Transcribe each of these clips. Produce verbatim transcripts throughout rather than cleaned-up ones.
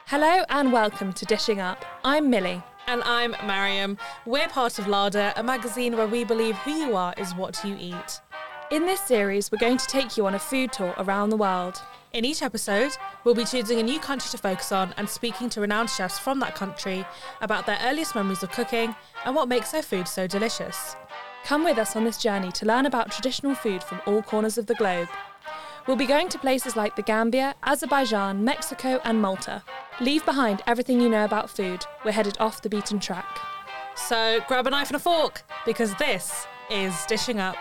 Hello and welcome to Dishing Up. I'm Millie. And I'm Mariam. We're part of Larder, a magazine where we believe who you are is what you eat. In this series, we're going to take you on a food tour around the world. In each episode, we'll be choosing a new country to focus on and speaking to renowned chefs from that country about their earliest memories of cooking and what makes their food so delicious. Come with us on this journey to learn about traditional food from all corners of the globe. We'll be going to places like the Gambia, Azerbaijan, Mexico and Malta. Leave behind everything you know about food. We're headed off the beaten track. So grab a knife and a fork, because this is Dishing Up.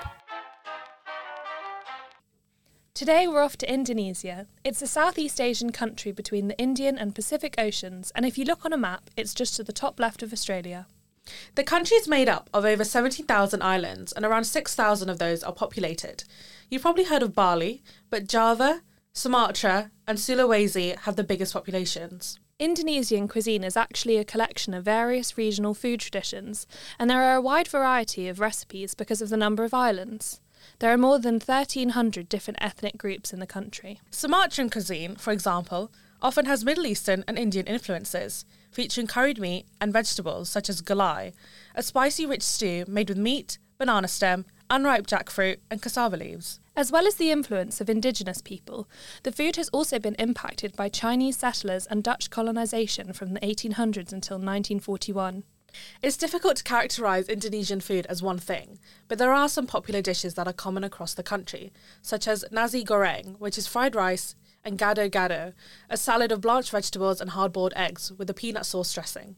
Today we're off to Indonesia. It's a Southeast Asian country between the Indian and Pacific Oceans, and if you look on a map, it's just to the top left of Australia. The country is made up of over seventeen thousand islands, and around six thousand of those are populated. You've probably heard of Bali, but Java, Sumatra and Sulawesi have the biggest populations. Indonesian cuisine is actually a collection of various regional food traditions, and there are a wide variety of recipes because of the number of islands. There are more than thirteen hundred different ethnic groups in the country. Sumatran cuisine, for example, often has Middle Eastern and Indian influences, featuring curried meat and vegetables such as gulai, a spicy rich stew made with meat, banana stem, unripe jackfruit and cassava leaves. As well as the influence of indigenous people, the food has also been impacted by Chinese settlers and Dutch colonisation from the eighteen hundreds until nineteen forty-one. It's difficult to characterise Indonesian food as one thing, but there are some popular dishes that are common across the country, such as nasi goreng, which is fried rice, and gado-gado, a salad of blanched vegetables and hard-boiled eggs with a peanut sauce dressing.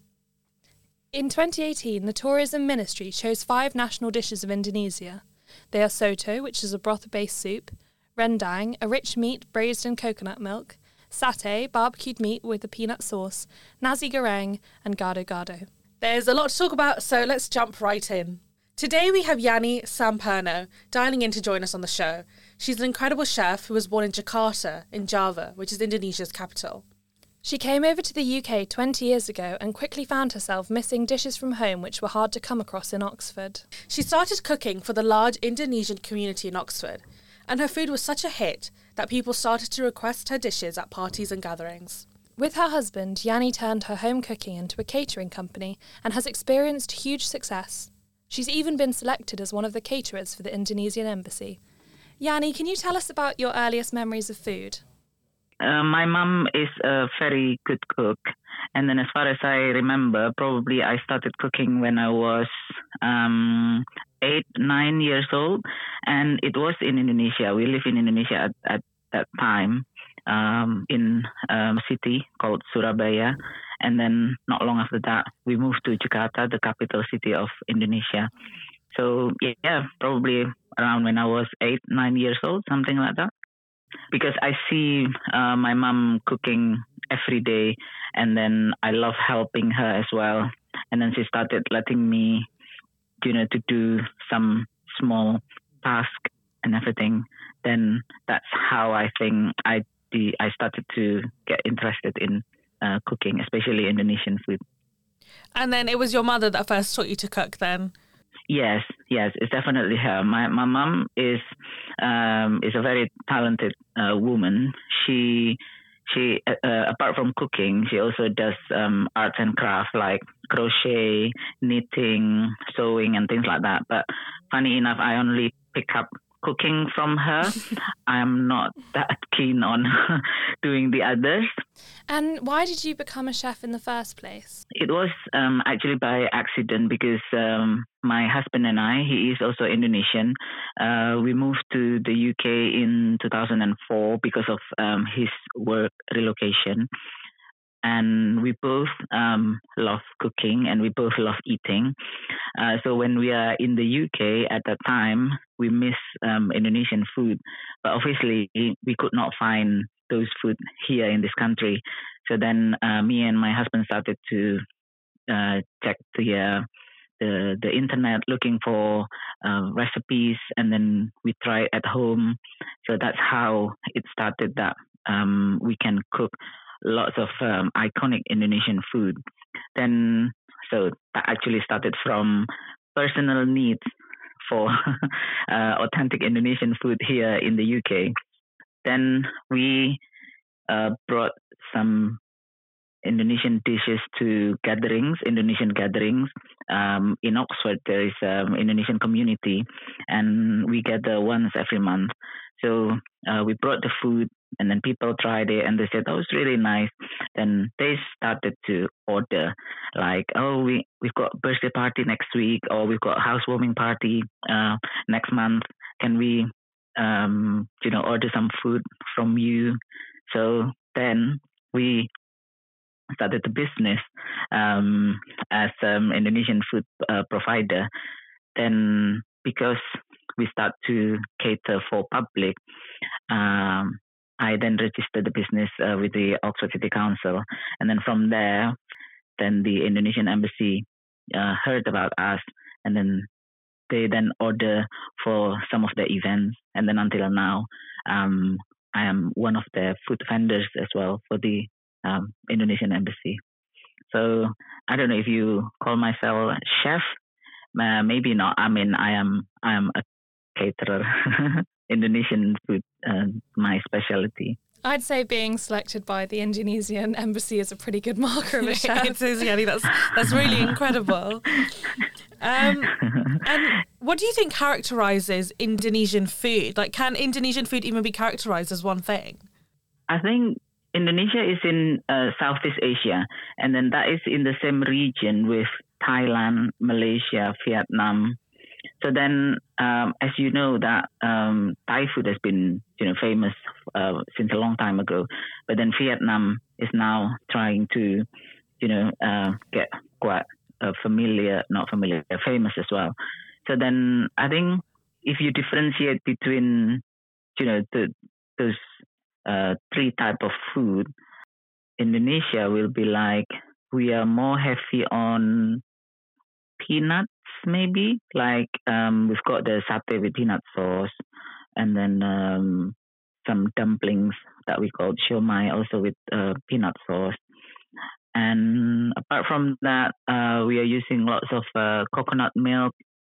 In twenty eighteen, the Tourism Ministry chose five national dishes of Indonesia. They are soto, which is a broth-based soup, rendang, a rich meat braised in coconut milk, satay, barbecued meat with a peanut sauce, nasi goreng, and gado-gado. There's a lot to talk about, so let's jump right in. Today we have Yani Samperno dialing in to join us on the show. She's an incredible chef who was born in Jakarta, in Java, which is Indonesia's capital. She came over to the U K twenty years ago and quickly found herself missing dishes from home which were hard to come across in Oxford. She started cooking for the large Indonesian community in Oxford, and her food was such a hit that people started to request her dishes at parties and gatherings. With her husband, Yani turned her home cooking into a catering company and has experienced huge success. She's even been selected as one of the caterers for the Indonesian embassy. Yani, can you tell us about your earliest memories of food? Uh, my mum is a very good cook. And then as far as I remember, probably I started cooking when I was um, eight, nine years old. And it was in Indonesia. We live in Indonesia at, at that time um, in um, a city called Surabaya. And then not long after that, we moved to Jakarta, the capital city of Indonesia. So yeah, probably around when I was eight, nine years old, something like that. Because I see uh, my mom cooking every day, and then I love helping her as well. And then she started letting me, you know, to do some small task and everything. Then that's how I think I the, I started to get interested in uh, cooking, especially Indonesian food. And then it was your mother that first taught you to cook then? Yes, yes, it's definitely her. My my mom is um, is a very talented uh, woman. She she uh, apart from cooking, she also does um, arts and craft like crochet, knitting, sewing, and things like that. But funny enough, I only pick up cooking from her. I'm not that keen on doing the others. And why did you become a chef in the first place? It was um, actually by accident because um, my husband and I, he is also Indonesian. Uh, we moved to the U K in two thousand four because of um, his work relocation. And we both um, love cooking and we both love eating. Uh, so when we are in the U K at that time, we miss um, Indonesian food. But obviously, we could not find those food here in this country. So then uh, me and my husband started to uh, check the, uh, the the internet looking for uh, recipes, and then we try at home. So that's how it started that um, we can cook lots of um, iconic Indonesian food. Then, so that actually started from personal needs for uh, authentic Indonesian food here in the U K. Then we uh, brought some Indonesian dishes to gatherings, Indonesian gatherings. Um, in Oxford, there is an Indonesian community, and we gather once every month. So uh, we brought the food, and then people tried it, and they said, "Oh, it's really nice." Then they started to order, like, "Oh, we we've got birthday party next week, or we've got housewarming party uh, next month. Can we, um, you know, order some food from you?" So then we started the business um, as an Indonesian food uh, provider. Then because we start to cater for public, um, I then registered the business uh, with the Oxford City Council. And then from there, then the Indonesian Embassy uh, heard about us, and then they then order for some of the events. And then until now, um, I am one of the food vendors as well for the um, Indonesian Embassy. So I don't know if you call myself chef. Uh, maybe not. I mean, I am I am a caterer. Indonesian food, uh, my specialty. I'd say being selected by the Indonesian Embassy is a pretty good marker of a chef. It is, Yanni. That's that's really incredible. Um, and what do you think characterises Indonesian food? Like, can Indonesian food even be characterised as one thing? I think Indonesia is in uh, Southeast Asia, and then that is in the same region with Thailand, Malaysia, Vietnam. So then, um, as you know, that um, Thai food has been, you know, famous uh, since a long time ago. But then Vietnam is now trying to, you know, uh, get quite uh, familiar, not familiar, famous as well. So then, I think if you differentiate between, you know, the, those uh, three type of food, Indonesia will be like, we are more heavy on peanuts, maybe. Like um, we've got the satay with peanut sauce, and then um, some dumplings that we call siomai, also with uh, peanut sauce. And apart from that, uh, we are using lots of uh, coconut milk,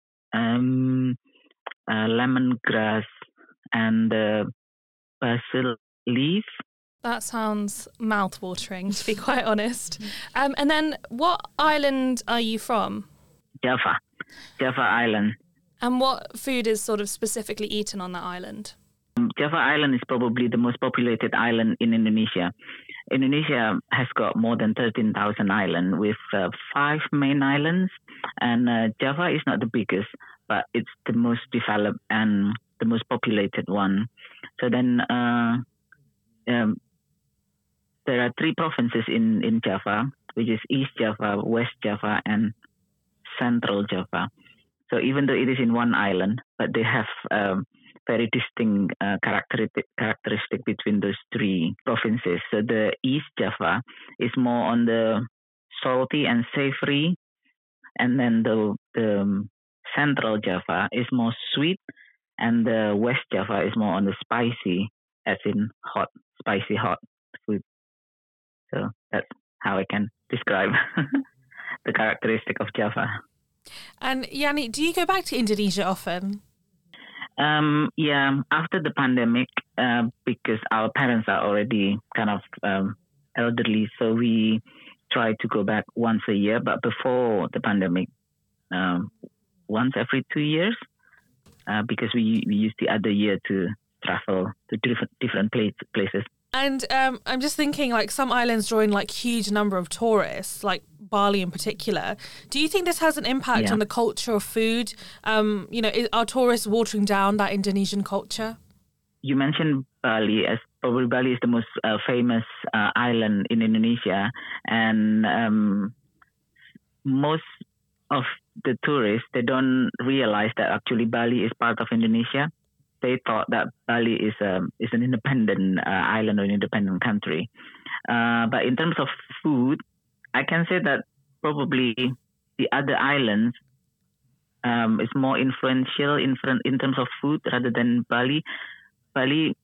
um, uh, lemongrass, and uh, basil leaf. That sounds mouth-watering, to be quite honest. Um, and then, what island are you from? Java, Java Island. And what food is sort of specifically eaten on that island? Um, Java Island is probably the most populated island in Indonesia. Indonesia has got more than thirteen thousand islands with uh, five main islands. And uh, Java is not the biggest, but it's the most developed and the most populated one. So then uh, um, there are three provinces in, in Java, which is East Java, West Java, and Central Java. So even though it is in one island, but they have um, very distinct uh, characteristic characteristic between those three provinces. So the East Java is more on the salty and savory, and then the the um, Central Java is more sweet, and the West Java is more on the spicy, as in hot, spicy hot food. So that's how I can describe the characteristic of Java. And Yanni, do you go back to Indonesia often? Um, yeah, after the pandemic, uh, because our parents are already kind of um, elderly, so we try to go back once a year. But before the pandemic, um, once every two years, uh, because we we used the other year to travel to different different place, places. And um, I'm just thinking, like, some islands draw in like huge number of tourists, like Bali in particular. Do you think this has an impact Yeah. on the culture of food? Um, you know, is, are tourists watering down that Indonesian culture? You mentioned Bali, as probably Bali is the most uh, famous uh, island in Indonesia, and um, most of the tourists, they don't realize that actually Bali is part of Indonesia. They thought that Bali is a, is an independent uh, island or an independent country. Uh, but in terms of food, I can say that probably the other islands um, is more influential in, in terms of food rather than Bali. Bali,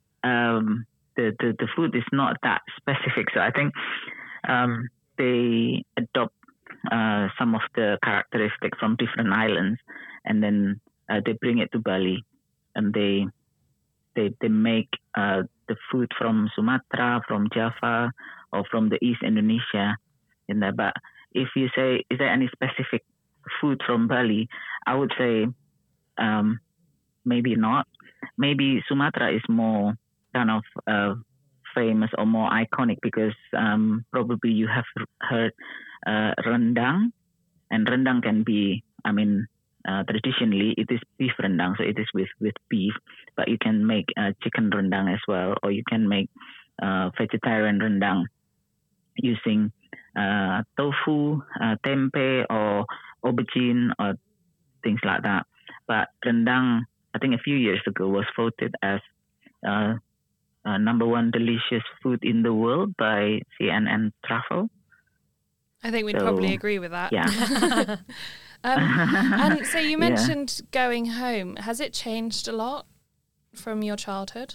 um, the, the, the food is not that specific. So I think um, they adopt uh, some of the characteristics from different islands, and then uh, they bring it to Bali. And they they they make uh, the food from Sumatra, from Java, or from the East Indonesia in there. But if you say, is there any specific food from Bali? I would say um, maybe not. Maybe Sumatra is more kind of uh, famous or more iconic because um, probably you have heard uh, rendang, and rendang can be, I mean, uh, traditionally it is beef rendang, so it is with, with beef, but you can make uh, chicken rendang as well, or you can make uh, vegetarian rendang using uh, tofu, uh, tempeh, or aubergine, or things like that. But rendang, I think a few years ago, was voted as uh, uh, number one delicious food in the world by C N N Travel. I think we'd So, probably agree with that. Yeah. um, and so you mentioned yeah. going home. Has it changed a lot from your childhood?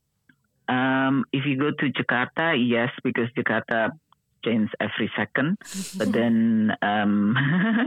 Um, if you go to Jakarta, yes, because Jakarta changes every second. But then, um,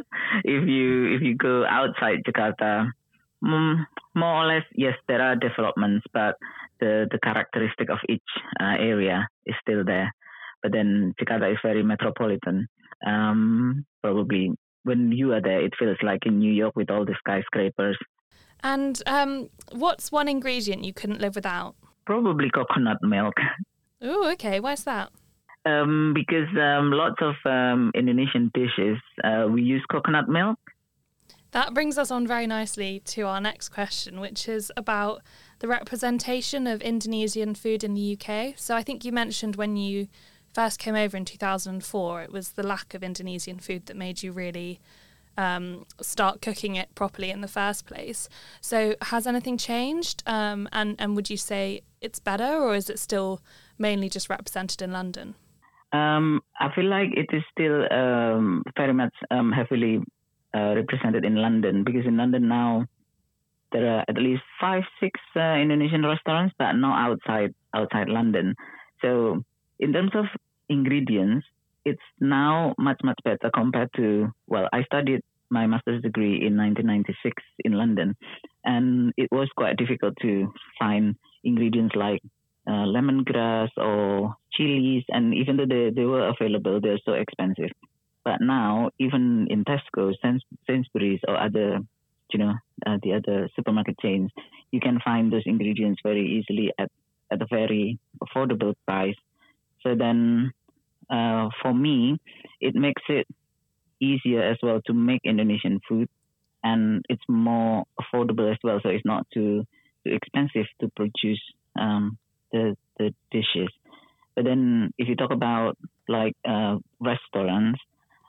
if you if you go outside Jakarta, mm, more or less, yes, there are developments, but the the characteristic of each uh, area is still there. But then Jakarta is very metropolitan. Um, probably when you are there, it feels like in New York with all the skyscrapers. And um, what's one ingredient you couldn't live without? Probably coconut milk. Oh, okay. Why's that? Um, because um, lots of um, Indonesian dishes, uh, we use coconut milk. That brings us on very nicely to our next question, which is about the representation of Indonesian food in the U K. So I think you mentioned when you first came over in two thousand four, it was the lack of Indonesian food that made you really um, start cooking it properly in the first place. So has anything changed? Um, and, and would you say it's better, or is it still mainly just represented in London? Um, I feel like it is still um, very much um, heavily uh, represented in London, because in London now there are at least five, six uh, Indonesian restaurants, but not outside outside London. So in terms of ingredients, it's now much, much better compared to, well, I studied my master's degree in nineteen ninety-six in London, and it was quite difficult to find ingredients like uh, lemongrass or chilies, and even though they, they were available, they're so expensive. But now, even in Tesco, Sains- Sainsbury's, or other, you know, uh, the other supermarket chains, you can find those ingredients very easily at, at a very affordable price. So then, uh, for me, it makes it easier as well to make Indonesian food, and it's more affordable as well. So it's not too too expensive to produce um, the the dishes. But then, if you talk about like uh, restaurants,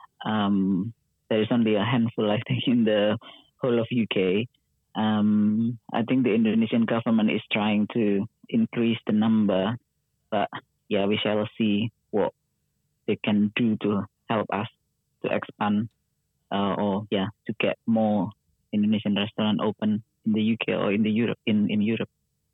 um, there is only a handful, I think, in the whole of U K. Um, I think the Indonesian government is trying to increase the number, but yeah, we shall see what they can do to help us to expand uh, or yeah to get more Indonesian restaurant open in the U K or in the Europe in, in Europe.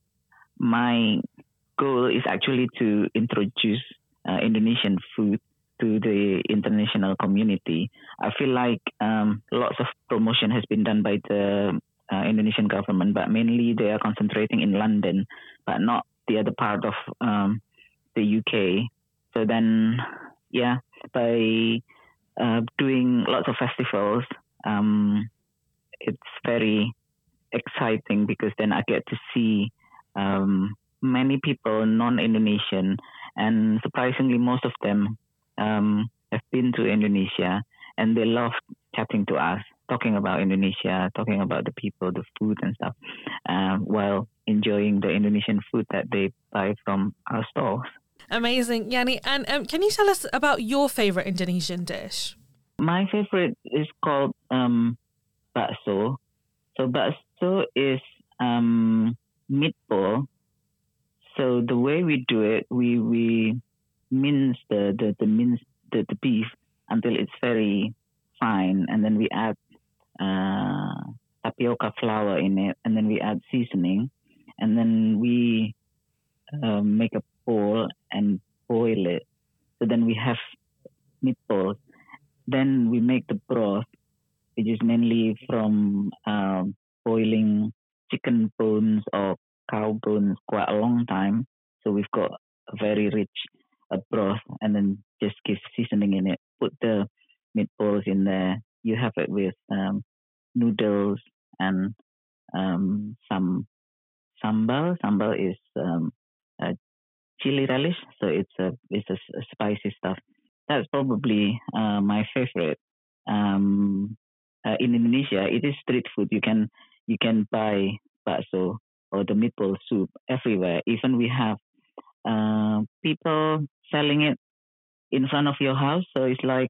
My goal is actually to introduce uh, Indonesian food to the international community. I feel like um, lots of promotion has been done by the uh, Indonesian government, but mainly they are concentrating in London, but not the other part of um, the U K. So then, yeah, by uh, doing lots of festivals, um, it's very exciting because then I get to see um, many people, non-Indonesian, and surprisingly, most of them um, have been to Indonesia, and they love chatting to us, talking about Indonesia, talking about the people, the food and stuff, uh, while enjoying the Indonesian food that they buy from our stores. Amazing, Yani. And um, can you tell us about your favourite Indonesian dish? My favorite is called um, bakso. So bakso is um, meatball. So the way we do it, we we mince the the the mince the, the beef until it's very fine, and then we add uh, tapioca flour in it, and then we add seasoning, and then we uh, make a bowl and boil it. So then we have meatballs. Then we make the broth, which is mainly from um, boiling chicken bones or cow bones quite a long time. So we've got a very rich a broth, and then just give seasoning in it. Put the meatballs in there. You have it with um, noodles and um, some sambal. Sambal is um, a chili relish, so it's a it's a, a spicy stuff. That's probably uh, my favorite. Um, uh, in Indonesia, it is street food. You can you can buy bakso or the meatball soup everywhere. Even we have uh, people selling it in front of your house. So it's like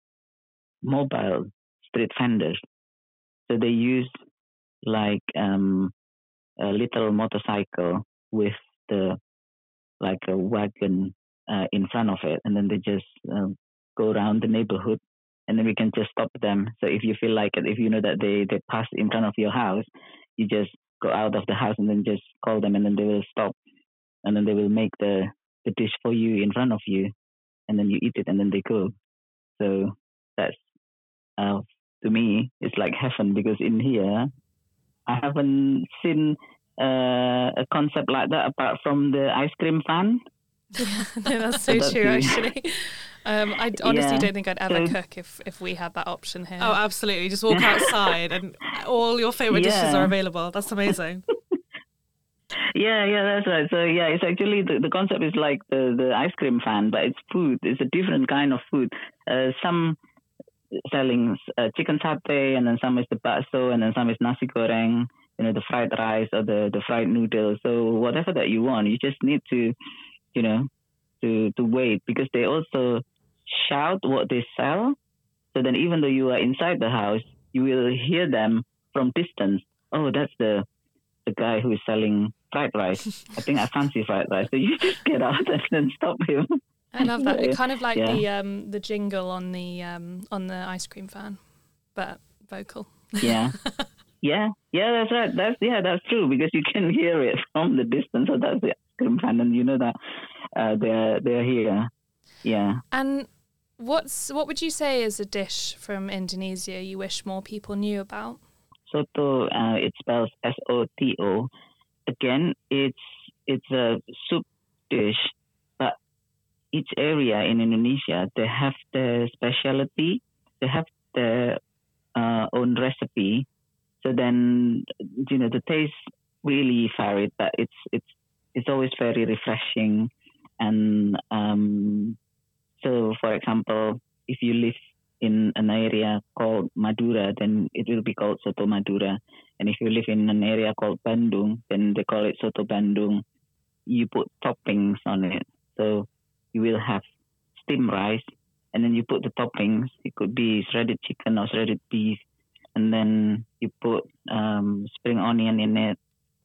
mobile street vendors. So they use like um, a little motorcycle with the like a wagon uh, in front of it, and then they just um, go around the neighborhood, and then we can just stop them. So if you feel like it, if you know that they they pass in front of your house, you just go out of the house and then just call them, and then they will stop, and then they will make the the dish for you in front of you, and then you eat it, and then they go. So that's uh, to me, it's like heaven, because in here I haven't seen uh, a concept like that apart from the ice cream fan. Yeah, no, that's so That's true, you. actually. Um, I honestly Yeah. don't think I'd ever So- cook if, if we had that option here. Oh, absolutely. Just walk outside and all your favourite dishes Yeah. are available. That's amazing. Yeah, yeah, that's right. So yeah, it's actually the, the concept is like the, the ice cream fan, but it's food. It's a different kind of food. Uh, some selling uh, chicken satay, and then some is the bakso, and then some is nasi goreng, you know, the fried rice or the, the fried noodles. So whatever that you want, you just need to, you know, to to wait, because they also shout what they sell. So then even though you are inside the house, you will hear them from distance. Oh, that's the the guy who is selling fried rice. I think I fancy fried rice. So you just get out and then stop him. I love that. Yeah. It kind of like Yeah. the um, the jingle on the um, on the ice cream fan, but vocal. Yeah. Yeah. Yeah, that's right. That's yeah, that's true, because you can hear it from the distance. So that's the ice cream fan, and you know that uh, they're they're here. Yeah. And what's what would you say is a dish from Indonesia you wish more people knew about? Soto, uh, it spells S O T O. Again, it's it's a soup dish, but each area in Indonesia, they have their specialty. They have their uh, own recipe. So then, you know, the taste really varied, but it's it's it's always very refreshing. And um, so, for example, if you live in an area called Madura, then it will be called Soto Madura. And if you live in an area called Bandung, then they call it Soto Bandung. You put toppings on it. So you will have steamed rice, and then you put the toppings. It could be shredded chicken or shredded beef. And then you put um, spring onion in it,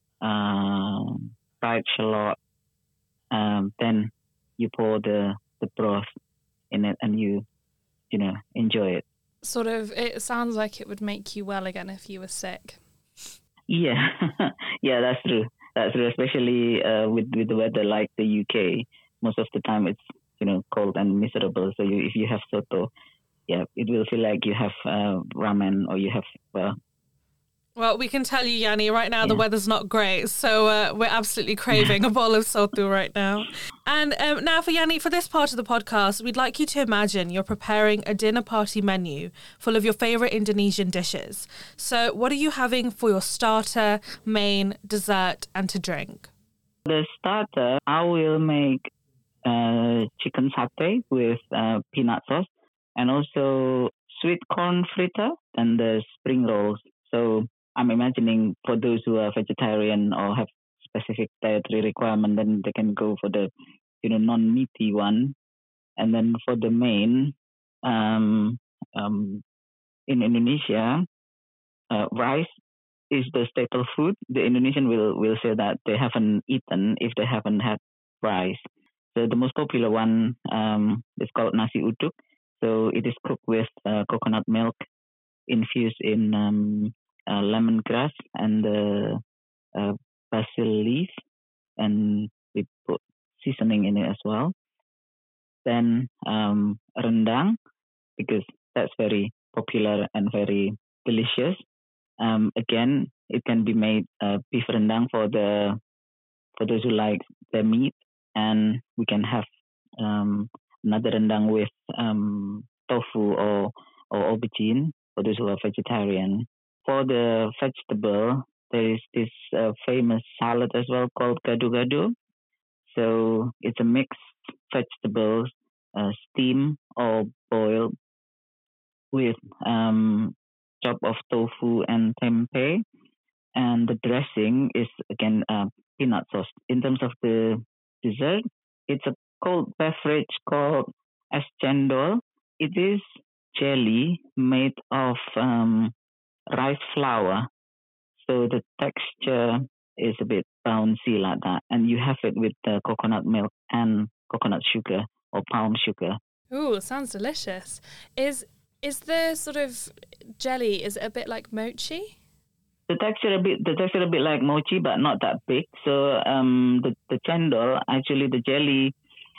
uh, fried shallot. Um, then you pour the, the broth in it, and you, you know, enjoy it. Sort of, it sounds like it would make you well again if you were sick. Yeah, yeah, that's true. That's true, especially uh, with with the weather like the U K. Most of the time it's, you know, cold and miserable. So you, if you have soto, yeah, it will feel like you have uh, ramen, or you have well. Well, we can tell you, Yanni, right now the Yeah. weather's not great, so uh, we're absolutely craving a bowl of soto right now. And um, now for Yanni, for this part of the podcast, we'd like you to imagine you're preparing a dinner party menu full of your favourite Indonesian dishes. So what are you having for your starter, main, dessert and to drink? The starter, I will make uh, chicken satay with uh, peanut sauce, and also sweet corn fritter and the spring rolls. So I'm imagining for those who are vegetarian or have specific dietary requirement, then they can go for the, you know, non-meaty one. And then for the main, um, um, in Indonesia, uh, rice is the staple food. The Indonesian will, will say that they haven't eaten if they haven't had rice. So the most popular one um, is called nasi uduk. So it is cooked with uh, coconut milk infused in um, uh, lemongrass and the uh, basil leaf, and we put seasoning in it as well. Then um, rendang, because that's very popular and very delicious. Um, again, it can be made uh, beef rendang for the for those who like the meat, and we can have um, another rendang with um, tofu or or aubergine for those who are vegetarian. For the vegetable, there is this uh, famous salad as well called gado-gado. So it's a mixed vegetables, uh, steam or boiled with um, chop of tofu and tempeh. And the dressing is again uh, peanut sauce. In terms of the dessert, it's a cold beverage called es cendol. It is jelly made of um, rice flour, so the texture is a bit bouncy like that, and you have it with the coconut milk and coconut sugar or palm sugar. Ooh, sounds delicious. Is is the sort of jelly, is it a bit like mochi? The texture a bit, the texture a bit like mochi, but not that big. So um, the the cendol, actually the jelly,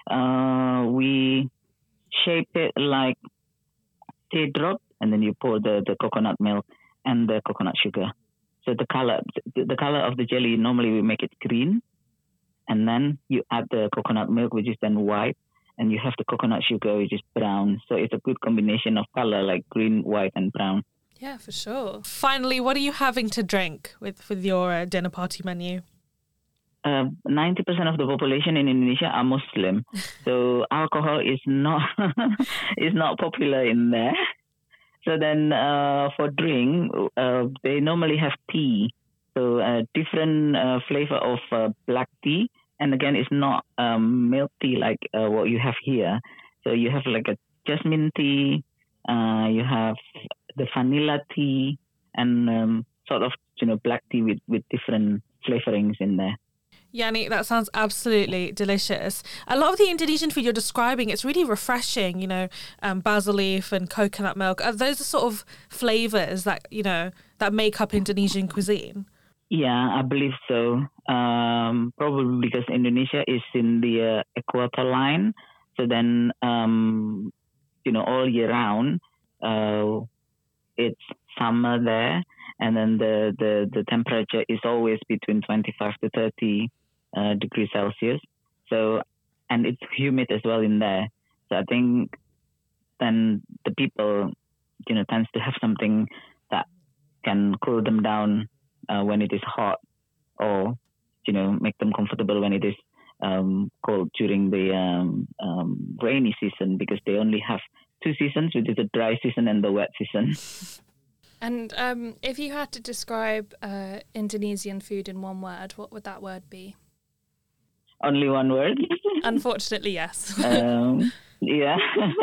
uh, we shape it like teardrop, and then you pour the, the coconut milk and the coconut sugar. So the color, the, the color of the jelly, normally we make it green, and then you add the coconut milk, which is then white, and you have the coconut sugar, which is brown. So it's a good combination of color, like green, white, and brown. Yeah, for sure. Finally, what are you having to drink with, with your uh, dinner party menu? Uh, ninety percent of the population in Indonesia are Muslim, so alcohol is not is not popular in there. So then, uh, for drink, uh, they normally have tea. So a uh, different uh, flavor of uh, black tea, and again, it's not um, milk tea like uh, what you have here. So you have like a jasmine tea. Uh, you have the vanilla tea, and um, sort of you know black tea with, with different flavorings in there. Yani, that sounds absolutely delicious. A lot of the Indonesian food you're describing, it's really refreshing, you know, um, basil leaf and coconut milk. Are those the sort of flavours that, you know, that make up Indonesian cuisine? Yeah, I believe so. Um, probably because Indonesia is in the uh, equator line. So then, um, you know, all year round, uh, it's summer there. And then the, the, the temperature is always between twenty-five to thirty uh, degrees Celsius. So, and it's humid as well in there. So I think then the people, you know, tends to have something that can cool them down uh, when it is hot, or, you know, make them comfortable when it is um, cold during the um, um, rainy season, because they only have two seasons, which is the dry season and the wet season. And um, if you had to describe uh, Indonesian food in one word, what would that word be? Only one word? Unfortunately, yes. um, yeah.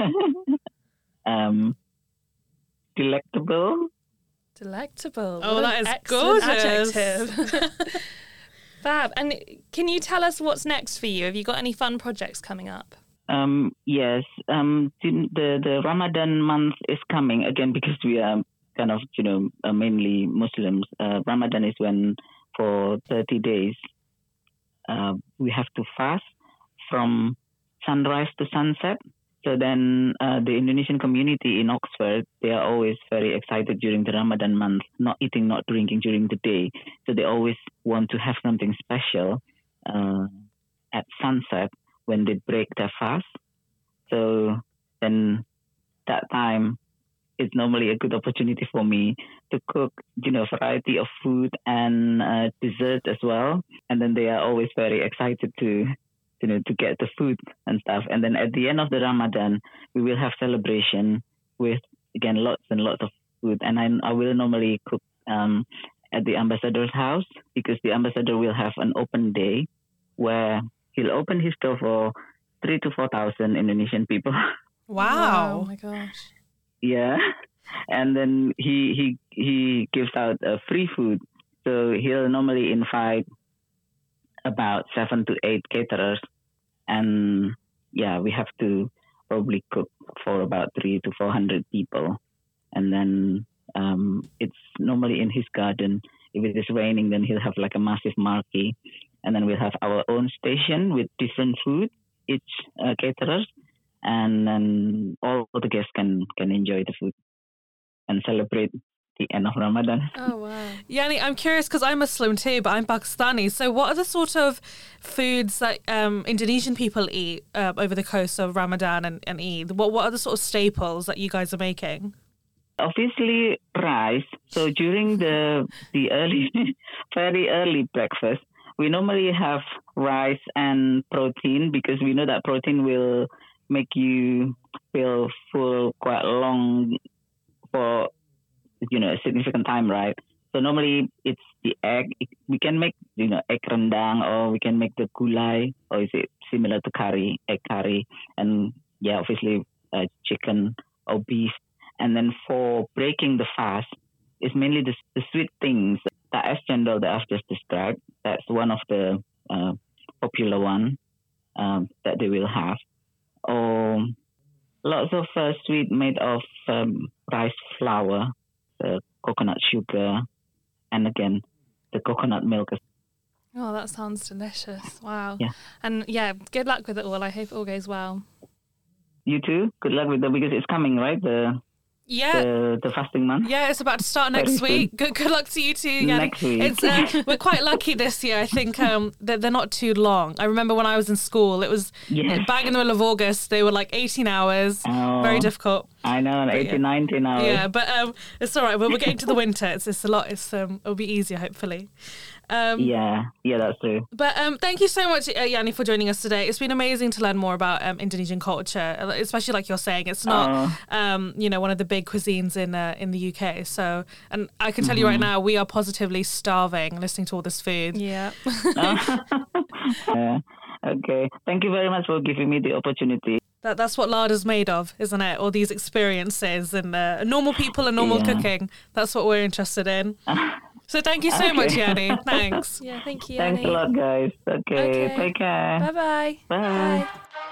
um, delectable. Delectable. Oh, What that an is excellent gorgeous. adjective. Fab. And can you tell us what's next for you? Have you got any fun projects coming up? Um, yes. Um, the, the Ramadan month is coming again, because we are kind of, you know, uh, mainly Muslims. Uh, Ramadan is when for thirty days uh, we have to fast from sunrise to sunset. So then uh, the Indonesian community in Oxford, they are always very excited during the Ramadan month, not eating, not drinking during the day. So they always want to have something special uh, at sunset when they break their fast. So then that time, it's normally a good opportunity for me to cook, you know, variety of food and uh, dessert as well. And then they are always very excited to, you know, to get the food and stuff. And then at the end of the Ramadan, we will have celebration with, again, lots and lots of food. And I, I will normally cook um, at the ambassador's house, because the ambassador will have an open day where he'll open his door for three to four thousand Indonesian people. Wow. Oh my gosh. Yeah, and then he he he gives out uh, free food. So he'll normally invite about seven to eight caterers, and yeah, we have to probably cook for about three to four hundred people, and then um, it's normally in his garden. If it is raining, then he'll have like a massive marquee, and then we'll have our own station with different food, each uh, caterers. And then all the guests can, can enjoy the food and celebrate the end of Ramadan. Oh, wow. Yani, I'm curious because I'm Muslim too, but I'm Pakistani. So what are the sort of foods that um, Indonesian people eat uh, over the course of Ramadan and, and Eid? What, what are the sort of staples that you guys are making? Obviously, rice. So during the the early, very early breakfast, we normally have rice and protein because we know that protein will make you feel full quite long for, you know, a significant time, right? So normally it's the egg. We can make, you know, egg rendang, or we can make the gulai, or is it similar to curry, egg curry, and yeah, obviously uh, chicken or beef. And then for breaking the fast, it's mainly the, the sweet things, the es cendol that I've just described. That's one of the uh, popular one um, that they will have. Or lots of uh, sweet made of um, rice flour, the coconut sugar, and again, the coconut milk. Oh, that sounds delicious. Wow. Yeah. And yeah, good luck with it all. I hope it all goes well. You too. Good luck with that because it's coming, right? The Yeah. The, the fasting month. Yeah, it's about to start next Very week. soon. Good, good luck to you too. Yani. Next week. It's uh, we're quite lucky this year. I think um, they're, they're not too long. I remember when I was in school, it was Yes. bang in the middle of August. They were like eighteen hours. Oh, Very difficult. I know, But eighteen, yeah. nineteen hours. Yeah, but um, it's all right. But we're getting to the winter. It's, it's a lot. It's um, it'll be easier hopefully. Um, yeah, yeah, that's true. But um, thank you so much, uh, Yani, for joining us today. It's been amazing to learn more about um, Indonesian culture, especially like you're saying, it's not, Oh. um, you know, one of the big cuisines in uh, in the U K. So, and I can tell Mm-hmm. you right now, we are positively starving listening to all this food. Yeah. Yeah. Okay. Thank you very much for giving me the opportunity. That that's what Larder's made of, isn't it? All these experiences and uh, normal people and normal Yeah. cooking. That's what we're interested in. So thank you so much, Okay. Yani. Thanks. Yeah, thank you, Thanks a Annie. lot, guys. Okay. Okay. Take care. Bye-bye. Bye.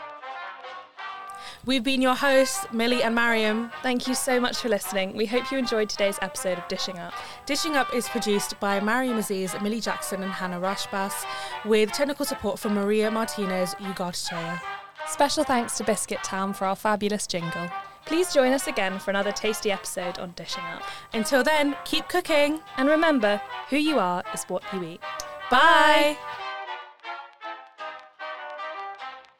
We've been your hosts, Millie and Mariam. Thank you so much for listening. We hope you enjoyed today's episode of Dishing Up. Dishing Up is produced by Mariam Aziz, Millie Jackson and Hannah Rashbas, with technical support from Maria Martinez Ugarte. Special thanks to Biscuit Town for our fabulous jingle. Please join us again for another tasty episode on Dishing Up. Until then, keep cooking. And remember, who you are is what you eat. Bye.